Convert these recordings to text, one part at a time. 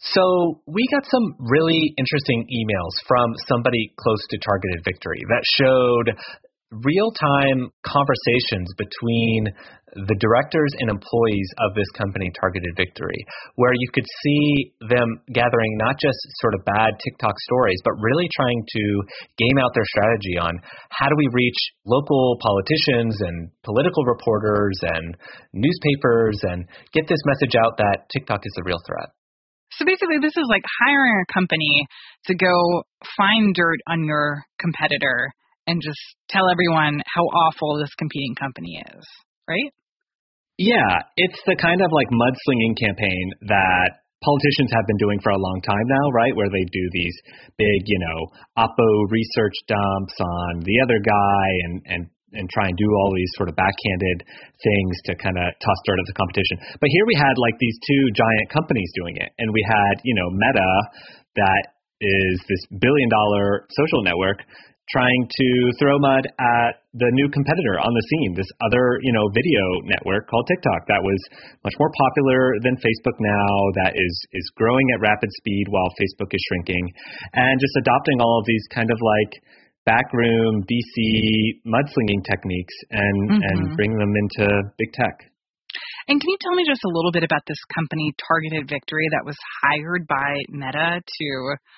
So we got some really interesting emails from somebody close to Targeted Victory that showed real-time conversations between the directors and employees of this company, Targeted Victory, where you could see them gathering not just sort of bad TikTok stories, but really trying to game out their strategy on how do we reach local politicians and political reporters and newspapers and get this message out that TikTok is the real threat. So basically, this is like hiring a company to go find dirt on your competitor and just tell everyone how awful this competing company is, right? Yeah, it's the kind of like mudslinging campaign that politicians have been doing for a long time now, right? Where they do these big, Oppo research dumps on the other guy and try and do all these sort of backhanded things to kind of toss dirt at the competition. But here we had like these two giant companies doing it. And we had, Meta, that is this billion-dollar social network, trying to throw mud at the new competitor on the scene, this other, video network called TikTok that was much more popular than Facebook now, that is growing at rapid speed while Facebook is shrinking, and just adopting all of these kind of like backroom VC mudslinging techniques and bring them into big tech. And can you tell me just a little bit about this company, Targeted Victory, that was hired by Meta to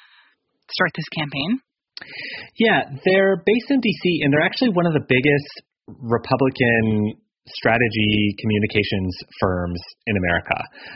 start this campaign? Yeah, they're based in DC, and they're actually one of the biggest Republican strategy communications firms in America.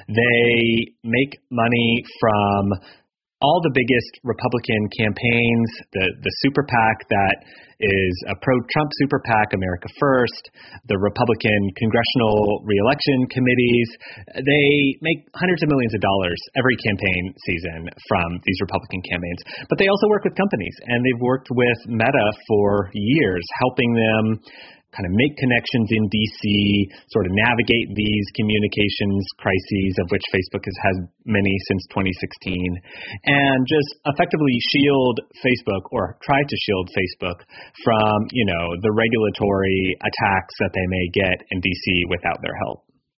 They make money from all the biggest Republican campaigns, the super PAC that is a pro-Trump super PAC, America First, the Republican congressional reelection committees. They make hundreds of millions of dollars every campaign season from these Republican campaigns. But they also work with companies, and they've worked with Meta for years, helping them kind of make connections in DC, sort of navigate these communications crises, of which Facebook has had many since 2016, and just effectively shield Facebook, or try to shield Facebook from, the regulatory attacks that they may get in DC without their help.